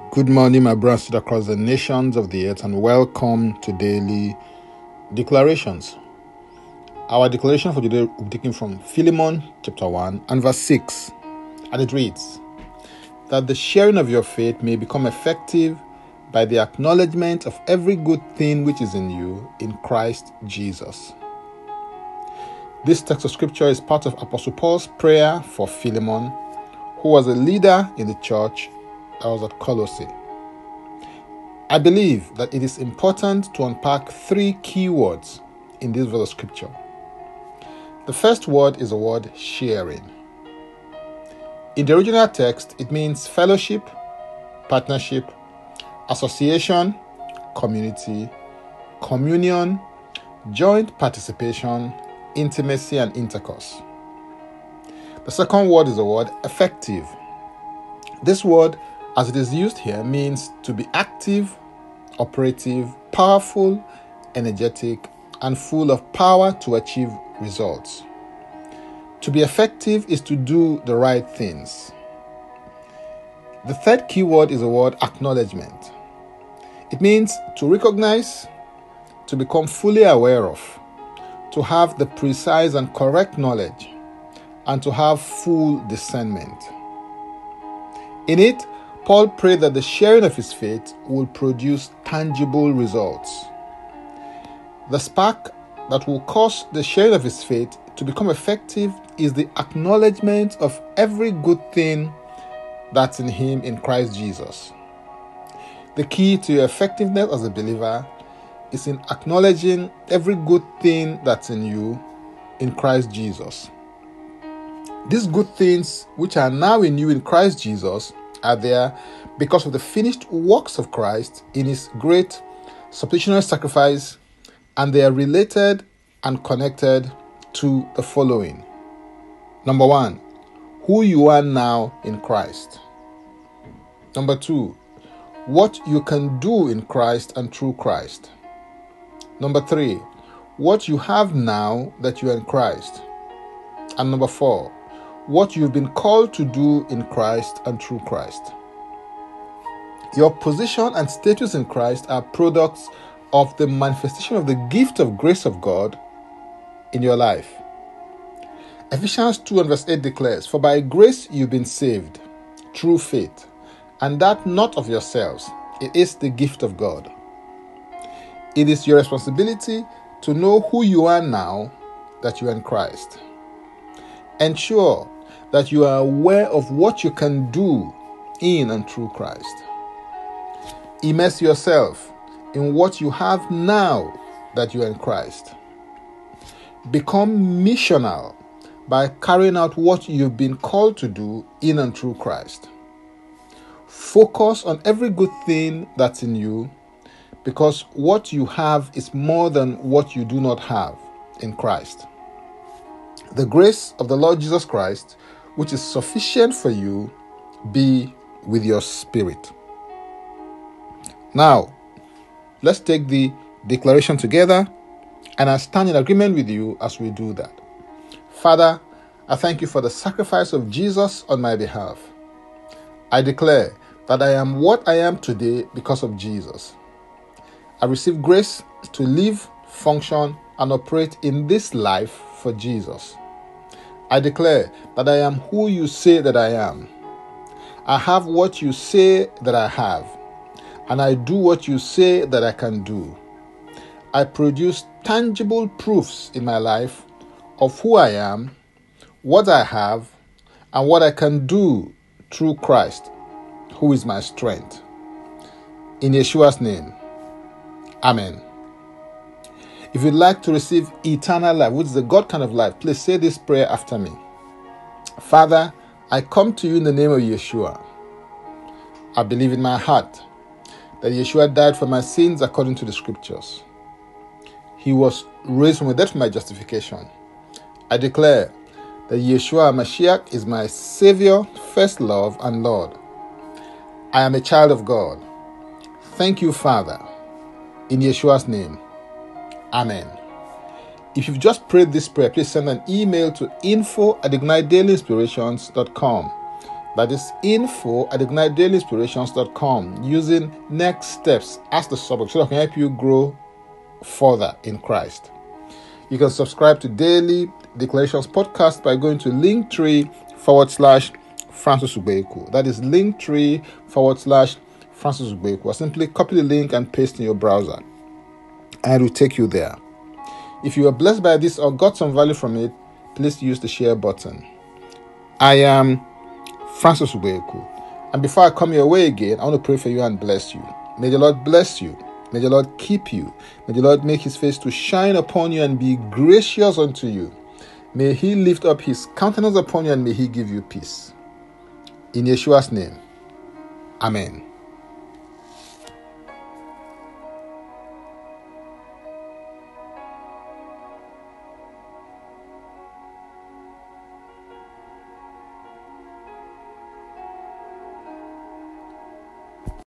Good morning, my brothers across the nations of the earth, and welcome to Daily Declarations. Our declaration for today will be taken from Philemon chapter 1 and verse 6, and it reads, that the sharing of your faith may become effective by the acknowledgement of every good thing which is in you in Christ Jesus. This text of scripture is part of Apostle Paul's prayer for Philemon, who was a leader in the church that was at Colossae. I believe that it is important to unpack three key words in this verse of scripture. The first word is the word sharing. In the original text, it means fellowship, partnership, association, community, communion, joint participation, intimacy, and intercourse. The second word is the word effective. This word, as it is used here, means to be active, operative, powerful, energetic, and full of power to achieve results. To be effective is to do the right things. The third key word is the word acknowledgement. It means to recognize, to become fully aware of, to have the precise and correct knowledge, and to have full discernment. In it, Paul prayed that the sharing of his faith will produce tangible results. The spark that will cause the sharing of his faith to become effective is the acknowledgement of every good thing that's in him in Christ Jesus. The key to your effectiveness as a believer is in acknowledging every good thing that's in you in Christ Jesus. These good things which are now in you in Christ Jesus are there because of the finished works of Christ in his great substitutionary sacrifice, and they are related and connected to the following. Number 1, who you are now in Christ. Number 2, what you can do in Christ and through Christ. Number 3, what you have now that you are in Christ. And number 4, what you've been called to do in Christ and through Christ. Your position and status in Christ are products of the manifestation of the gift of grace of God in your life. Ephesians 2 and verse 8 declares, "For by grace you've been saved, through faith, and that not of yourselves, it is the gift of God." It is your responsibility to know who you are now that you are in Christ. Ensure that you are aware of what you can do in and through Christ. Immerse yourself in what you have now that you are in Christ. Become missional by carrying out what you've been called to do in and through Christ. Focus on every good thing that's in you, because what you have is more than what you do not have in Christ. The grace of the Lord Jesus Christ, which is sufficient for you, be with your spirit. Now, let's take the declaration together, and I stand in agreement with you as we do that. Father, I thank you for the sacrifice of Jesus on my behalf. I declare that I am what I am today because of Jesus. I receive grace to live, function, and operate in this life for Jesus. I declare that I am who you say that I am. I have what you say that I have, and I do what you say that I can do. I produce tangible proofs in my life of who I am, what I have, and what I can do through Christ, who is my strength. In Yeshua's name, Amen. If you'd like to receive eternal life, which is the God kind of life, please say this prayer after me. Father, I come to you in the name of Yeshua. I believe in my heart that Yeshua died for my sins according to the scriptures. He was raised from the dead for my justification. I declare that Yeshua Mashiach is my Savior, first love, and Lord. I am a child of God. Thank you, Father. In Yeshua's name, Amen. If you've just prayed this prayer, please send an email to info@ignitedailyinspirations.com. That is info@ignitedailyinspirations.com, using next steps as the subject so that I can help you grow further in Christ. You can subscribe to Daily Declarations Podcast by going to linktree/Francis Ugbeku. That is linktree/Francis Ugbeku. Or simply copy the link and paste in your browser, and it will take you there. If you are blessed by this or got some value from it, please use the share button. I am Francis Ugbeku, and before I come your way again, I want to pray for you and bless you. May the Lord bless you. May the Lord keep you. May the Lord make his face to shine upon you and be gracious unto you. May he lift up his countenance upon you and may he give you peace. In Yeshua's name, amen.